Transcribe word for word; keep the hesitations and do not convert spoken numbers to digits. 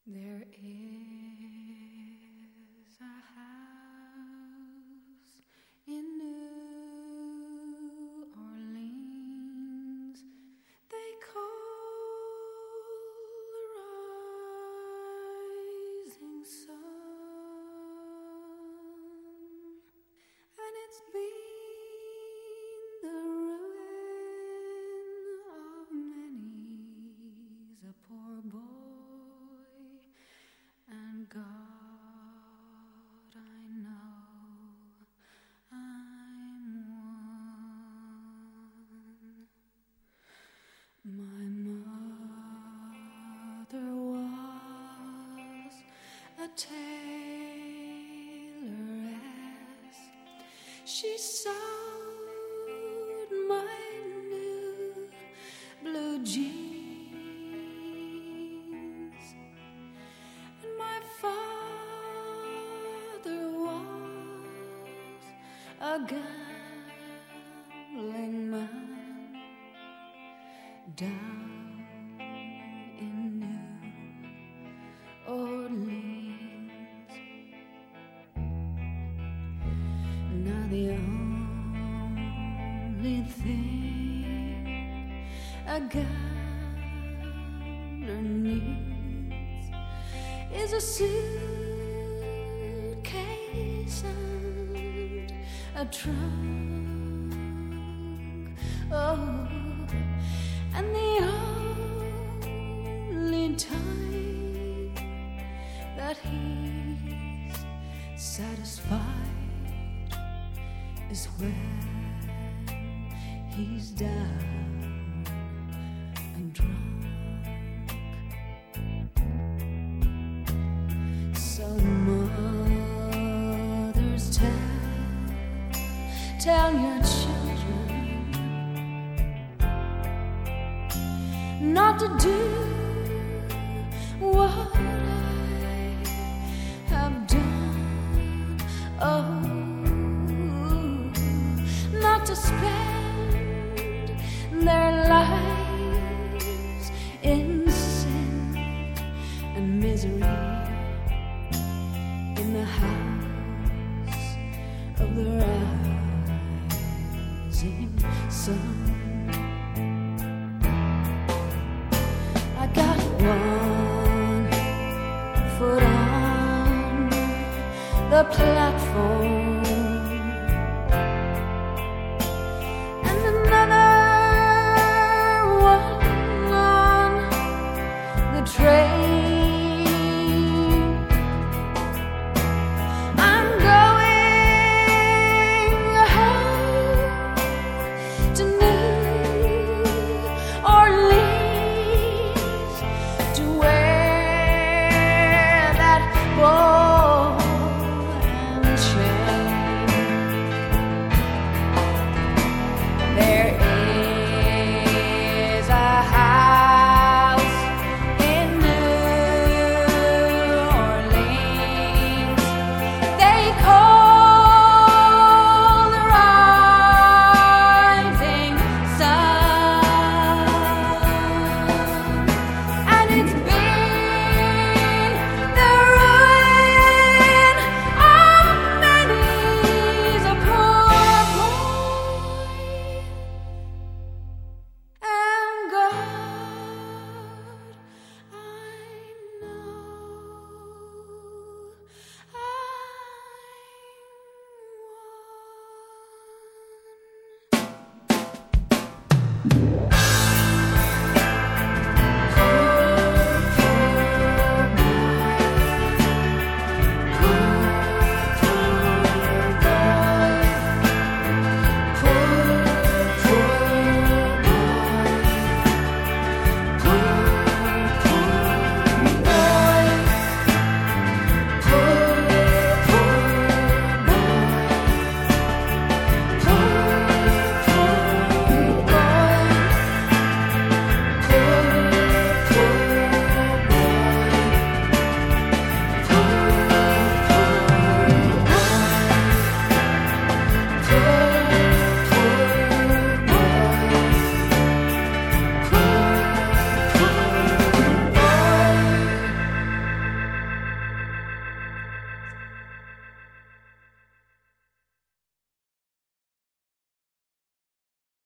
There is a house in New Orleans they call the Rising Sun, and it's been the ruin of many's a poor boy. And God, I know I'm one. My mother was a tailoress. She sewed my new blue jeans. A gambling man down in New Orleans. Now the only thing a gambler needs is a suitcase and a trunk, oh, and the only time that he's satisfied is when he's down and drunk. So mothers tell Tell your children not to do what I have done. Oh, not to spend their lives in sin and misery in the house of the rising sun. I got one foot on the platform,